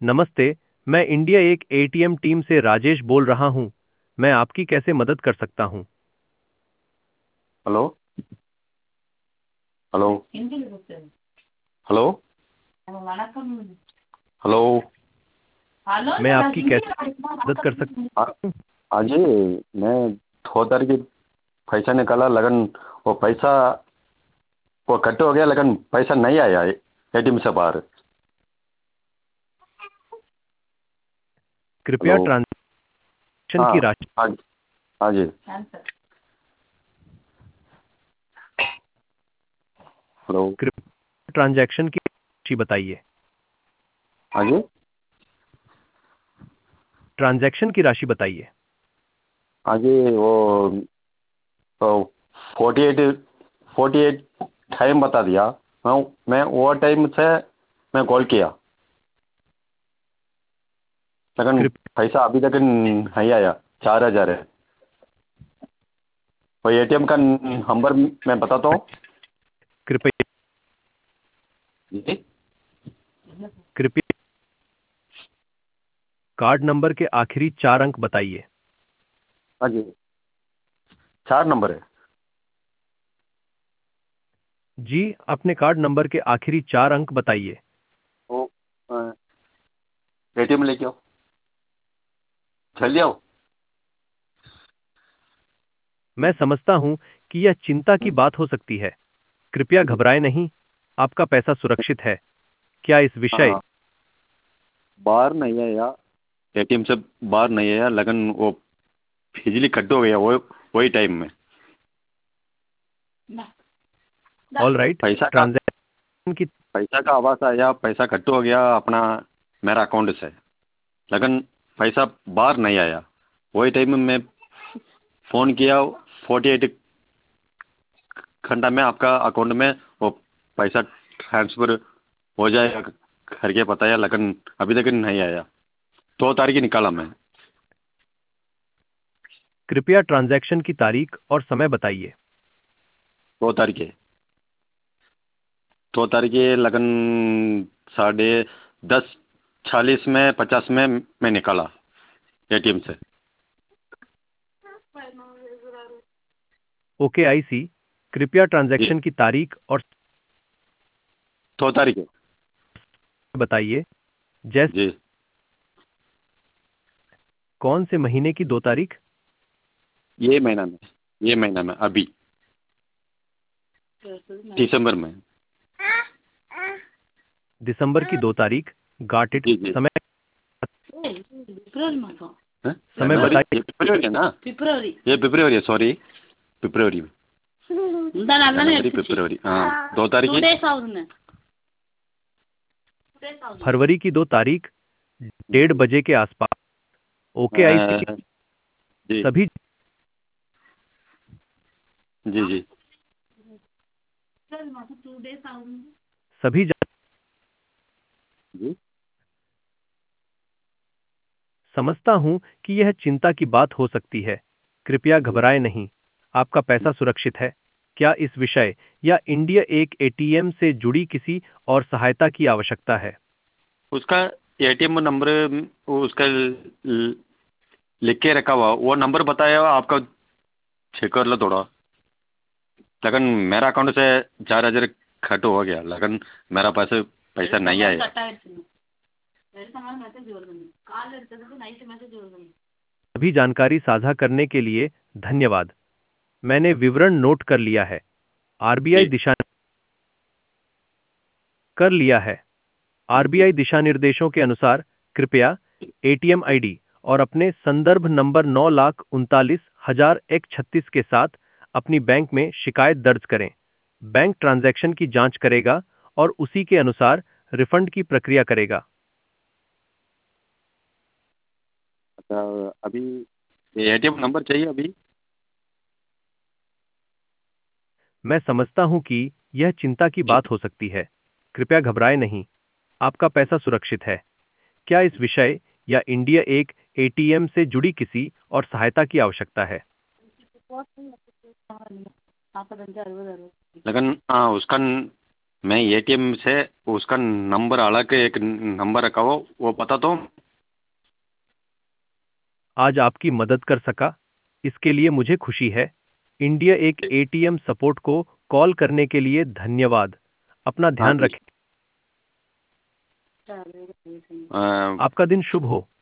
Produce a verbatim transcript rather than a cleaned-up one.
नमस्ते। मैं इंडिया एक एटीएम टीम से राजेश बोल रहा हूँ। मैं आपकी कैसे मदद कर सकता हूँ? हेलो। हेलो। हेलो। हेलो। मैं आपकी कैसे मदद कर सकता हाँ। हूँ? हाँ जी। मैं दो तारीख की पैसा निकाला लगन वो पैसा वो कट हो गया लेकिन पैसा नहीं आया एटीएम से बाहर। कृपया हेलो। ट्रांजैक्शन हाँ। की राशि हाँ। हाँ जी। हेलो। कृपया ट्रांजैक्शन की राशि बताइए। हाँ जी। ट्रांजैक्शन की राशि बताइए। हाँ जी। वो तो forty eight forty eight time बता दिया। मैं मैं वो टाइम से मैं कॉल किया लेकिन कृपया पैसा अभी तक नहीं आया। चार हजार है। वो एटीएम का नंबर मैं बताता हूँ। कृपया जी। कृपया कार्ड नंबर के आखिरी चार अंक बताइए। हाँ जी। चार नंबर है। जी, अपने कार्ड नंबर के आखिरी चार अंक बताइए। वो एटीएम लेके आओ। जल्दी आओ। मैं समझता हूं कि यह चिंता की बात हो सकती है। कृपया जी। घबराएं नहीं। आपका पैसा सुरक्षित है। क्या इस विषय हाँ। बाहर नहीं है यार। एटीएम से बाहर नहीं है यार लेकिन वो बिजली कट हो गया वो वही टाइम में। All right? पैसा का ट्रांजैक्शन की पैसा का आवाज आया। पैसा कट हो गया अपना मेरा अकाउंट से लेकिन पैसा बाहर नहीं आया। वही टाइम में मैं फोन किया। फोर्टी एट घंटा में आपका अकाउंट में वो पैसा ट्रांसफर हो जाएगा करके बताया लेकिन अभी तक नहीं आया। दो तारीख निकाला मैं। कृपया ट्रांजैक्शन की तारीख और समय बताइए। दो तारीख है। दो तारीख है लगन साढ़े दस चालीस में पचास में मैं निकाला एटीएम से। Okay, I see. कृपया जी। ट्रांजैक्शन की तारीख और दो तारीख है। समय बताइए। जैसे जी। कौन से महीने की दो तारीख? ये महीना में ये महीना में अभी दिसंबर में। दिसंबर की दो तारीख। Got it. जी जी। समय हाँ? समय जनवरी बताइए। ये फरवरी है ना। ये फरवरी है सॉरी। फरवरी में जनवरी फरवरी हाँ दो तारीख है। फरवरी की दो तारीख डेढ़ बजे के आसपास। ओके, आई सी। अ, जी सभी जी जी। सभी जा- जी। समझता हूं कि यह चिंता की बात हो सकती है। कृपया जी। घबराएं नहीं। आपका पैसा सुरक्षित है। क्या इस विषय या इंडिया एक एटीएम से जुड़ी किसी और सहायता की आवश्यकता है? उसका एटीएम नंबर वो उसका ल- लिख के रखा हुआ वो नंबर बताया हुआ आपका। चेक कर लो थोड़ा। लेकिन मेरा अकाउंट से चार हजार कट हो गया लेकिन मेरा पैसे पैसा नहीं आया। सभी जानकारी साझा करने के लिए धन्यवाद। मैंने विवरण नोट कर लिया है। आरबीआई जी। दिशा कर लिया है। जी। आरबीआई दिशा निर्देशों के अनुसार कृपया एटीएम आईडी और अपने संदर्भ नंबर नौ लाख उनतालीस हजार एक छत्तीस के साथ अपनी बैंक में शिकायत दर्ज करें। बैंक ट्रांजैक्शन की जांच करेगा और उसी के अनुसार रिफंड की प्रक्रिया करेगा। अच्छा अभी एटीएम नंबर चाहिए अभी। मैं समझता हूं कि यह चिंता की बात हो सकती है। कृपया घबराएं नहीं। आपका पैसा सुरक्षित है। क्या इस विषय या इंडिया एक एटीएम से जुड़ी किसी और सहायता की आवश्यकता है? लेकिन हाँ उसका मैं एटीएम से उसका नंबर अलग एक नंबर रखा हो वो पता तो। आज आपकी मदद कर सका इसके लिए मुझे खुशी है। इंडिया एक एटीएम सपोर्ट को कॉल करने के लिए धन्यवाद। अपना हाँ ध्यान जी। रखें। अ, आपका दिन शुभ हो।